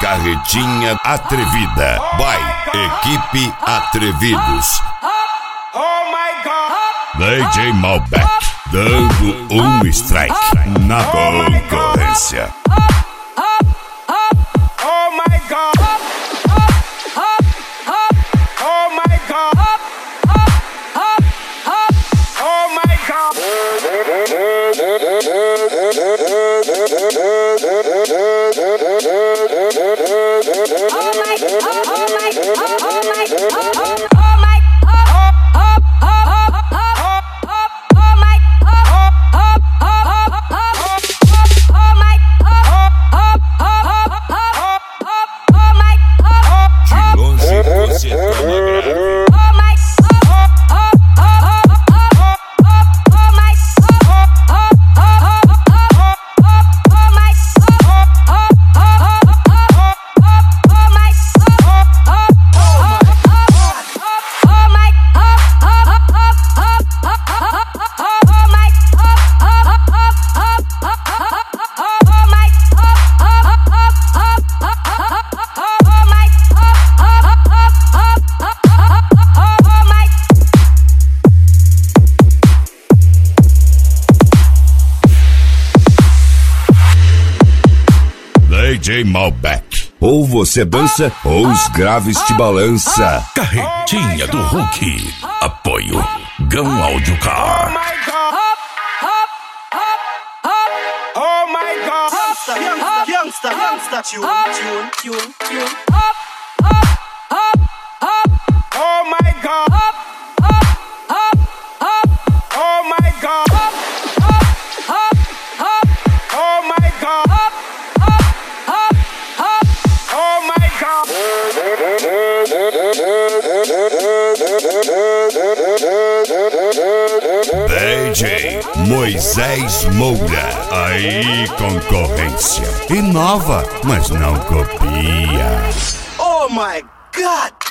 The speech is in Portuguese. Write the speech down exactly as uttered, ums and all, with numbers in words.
Carretinha Atrevida. By Equipe Atrevidos. D J Malbec dando um strike na concorrência. Oh my God. Oh my God. Oh my God. D J Malbec. Ou você dança ou os graves te balança. Carretinha do Hulk. Apoio Gão Audio Car. Oh my God. Oh my God. Youngster, youngster, youngster, tune, tune, tune, tune. Oh my God. Oh my God. Oh my God. Oh my God. D J Moisés Moura. Aí, concorrência. Inova, mas não copia. Oh my God!